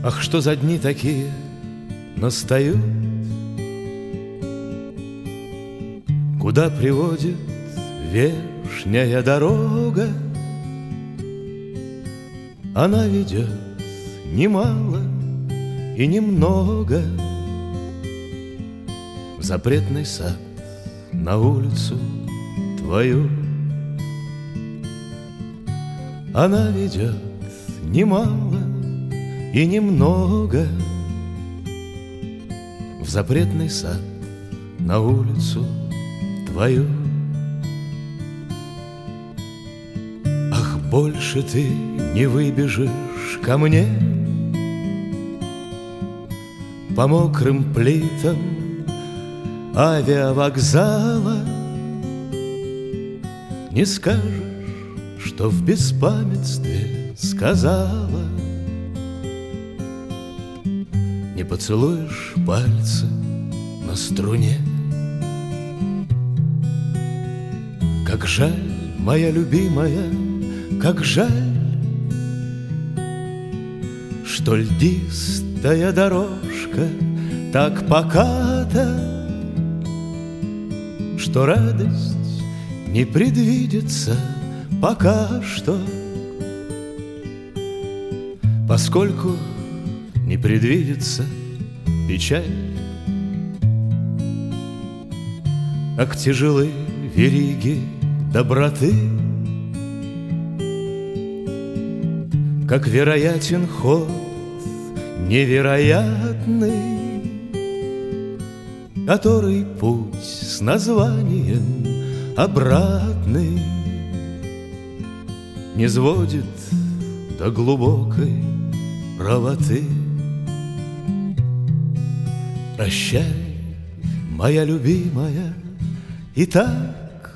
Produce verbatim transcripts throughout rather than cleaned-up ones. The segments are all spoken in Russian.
Ах, что за дни такие настают, куда приводит вешняя дорога? Она ведет немало и немного в запретный сад, на улицу твою. Она ведет немало и немного в запретный сад, на улицу твою. Ах, больше ты не выбежишь ко мне по мокрым плитам авиавокзала, не скажешь, что в беспамятстве сказала, не поцелуешь пальцы на струне. Как жаль, моя любимая, как жаль, что льдистая дорожка так поката, что радость не предвидится пока что, поскольку не предвидится печаль. Как тяжелы вериги доброты, как вероятен ход невероятный, который путь с названием обратный не сводит до глубокой правоты. Прощай, моя любимая, и так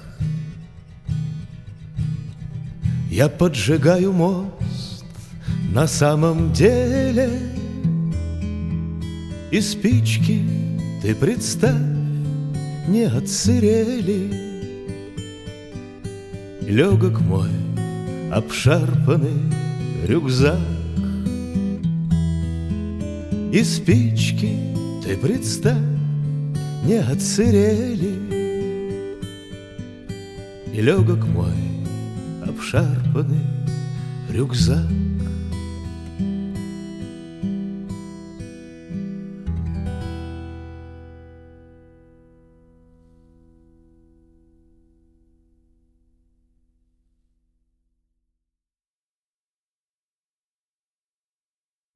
я поджигаю мост на самом деле, и спички, ты представь, не отсырели. Легок мой обшарпанный рюкзак, и спички, ты представь, не отсырели. И легок мой обшарпанный рюкзак.